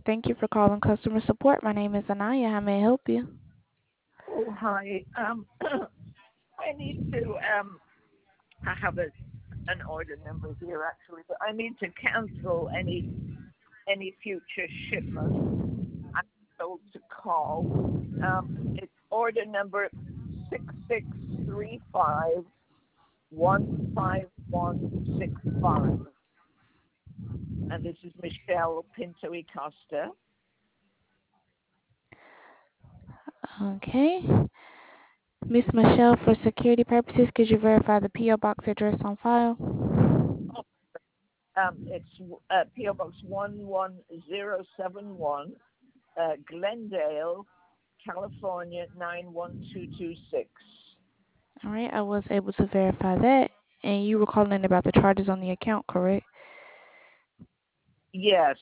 Thank you for calling customer support. My name is Anaya. How may I help you? Oh, hi. I need to, I have an order number here actually, but I need to cancel any future shipments. I'm told to call. It's order number 6635 15165. And this is Michelle Pinto y Costa. Okay. Miss Michelle, for security purposes, could you verify the P.O. Box address on file? It's P.O. Box 11071, Glendale, California 91226. All right, I was able to verify that. And you were calling about the charges on the account, correct? Yes.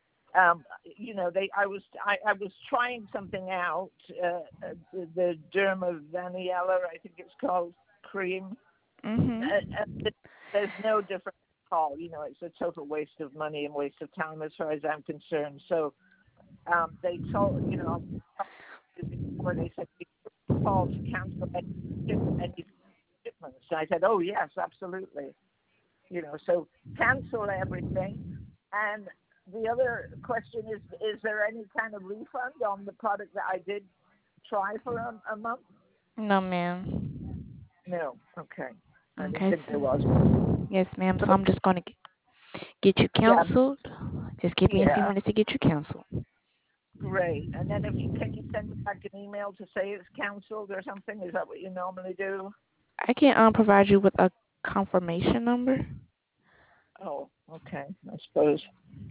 I was trying something out, the Derma Vaniella, I think it's called, cream. There's no difference at all. It's a total waste of money and waste of time as far as I'm concerned. So they told, before they said, call to cancel any shipments. And I said, oh, yes, absolutely. So cancel everything. And the other question is there any kind of refund on the product that I did try for a month? No, ma'am. No. Okay. I didn't Okay. think there was. Yes, ma'am. So I'm just going to get you Yeah. canceled. Just give me a few Yeah. minutes to get you canceled. Great. And then can you send back an email to say it's canceled or something? Is that what you normally do? I can provide you with a confirmation number. Oh, okay. I suppose.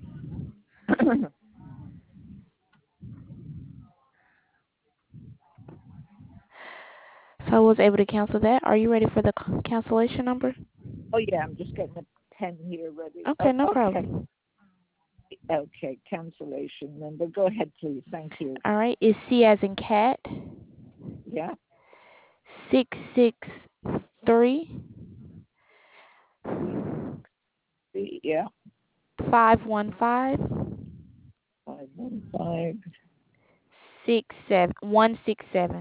So I was able to cancel that. Are you ready for the cancellation number? Oh, yeah. I'm just getting a pen here ready. Okay, Oh, no okay. problem. Okay. Cancellation number. Go ahead, please. Thank you. All right, it's C as in cat, Yeah. 663 Yeah. 515 515 167.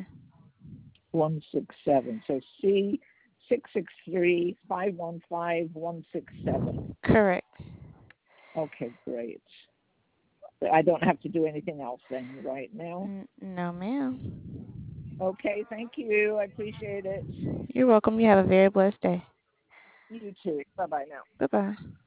167. So C 663-515-167. Correct. Okay, great. I don't have to do anything else then right now. No, ma'am. Okay, thank you. I appreciate it. You're welcome. You have a very blessed day. You too. Bye-bye now. Bye-bye.